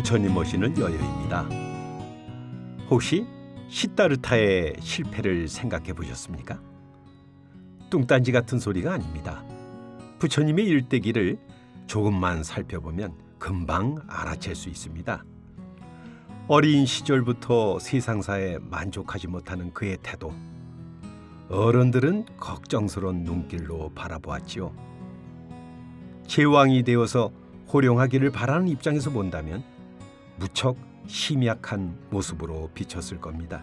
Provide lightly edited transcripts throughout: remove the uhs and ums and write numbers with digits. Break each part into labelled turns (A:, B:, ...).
A: 부처님 모시는 여여입니다. 혹시 시다르타의 실패를 생각해 보셨습니까? 뚱딴지 같은 소리가 아닙니다. 부처님의 일대기를 조금만 살펴보면 금방 알아챌 수 있습니다. 어린 시절부터 세상사에 만족하지 못하는 그의 태도, 어른들은 걱정스러운 눈길로 바라보았지요. 제왕이 되어서 호령하기를 바라는 입장에서 본다면 무척 심약한 모습으로 비쳤을 겁니다.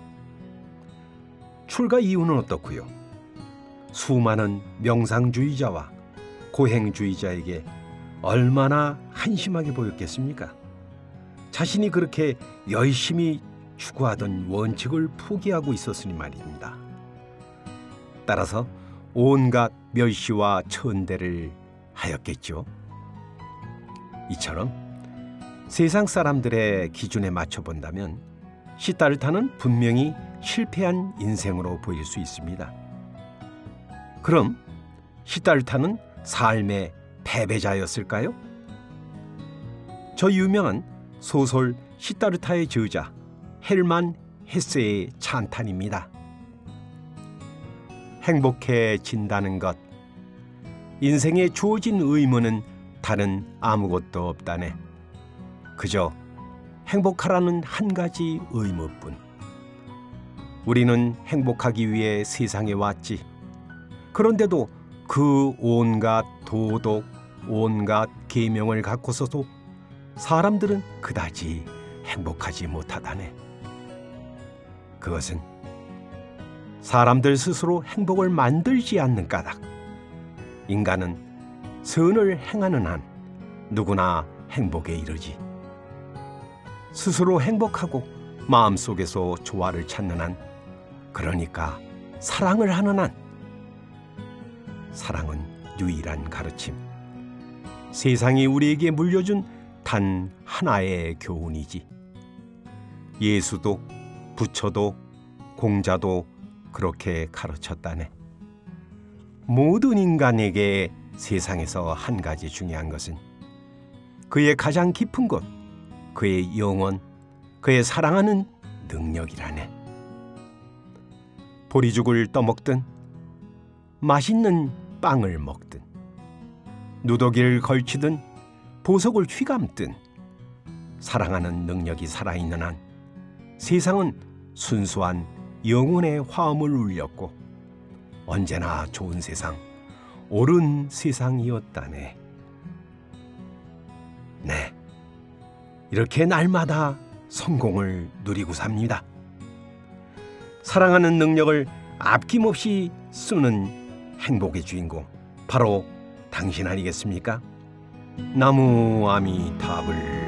A: 출가 이유는 어떻고요? 수많은 명상주의자와 고행주의자에게 얼마나 한심하게 보였겠습니까? 자신이 그렇게 열심히 추구하던 원칙을 포기하고 있었으니 말입니다. 따라서 온갖 멸시와 천대를 하였겠죠. 이처럼 세상 사람들의 기준에 맞춰 본다면 시다르타는 분명히 실패한 인생으로 보일 수 있습니다. 그럼 시다르타는 삶의 패배자였을까요? 저 유명한 소설 시다르타의 저자 헬만 헤세의 찬탄입니다. 행복해진다는 것, 인생에 주어진 의무는 다른 아무것도 없다네. 그저 행복하라는 한 가지 의무뿐. 우리는 행복하기 위해 세상에 왔지. 그런데도 그 온갖 도덕, 온갖 계명을 갖고서도 사람들은 그다지 행복하지 못하다네. 그것은 사람들 스스로 행복을 만들지 않는 까닭. 인간은 선을 행하는 한 누구나 행복에 이르지. 스스로 행복하고 마음속에서 조화를 찾는 한, 그러니까 사랑을 하는 한, 사랑은 유일한 가르침, 세상이 우리에게 물려준 단 하나의 교훈이지. 예수도 부처도 공자도 그렇게 가르쳤다네. 모든 인간에게 세상에서 한 가지 중요한 것은 그의 가장 깊은 곳, 그의 영혼, 그의 사랑하는 능력이라네. 보리죽을 떠먹든 맛있는 빵을 먹든 누더기를 걸치든 보석을 휘감든 사랑하는 능력이 살아있는 한 세상은 순수한 영혼의 화음을 울렸고 언제나 좋은 세상, 옳은 세상이었다네. 네, 이렇게 날마다 성공을 누리고 삽니다. 사랑하는 능력을 아낌없이 쓰는 행복의 주인공, 바로 당신 아니겠습니까? 나무 아미타불.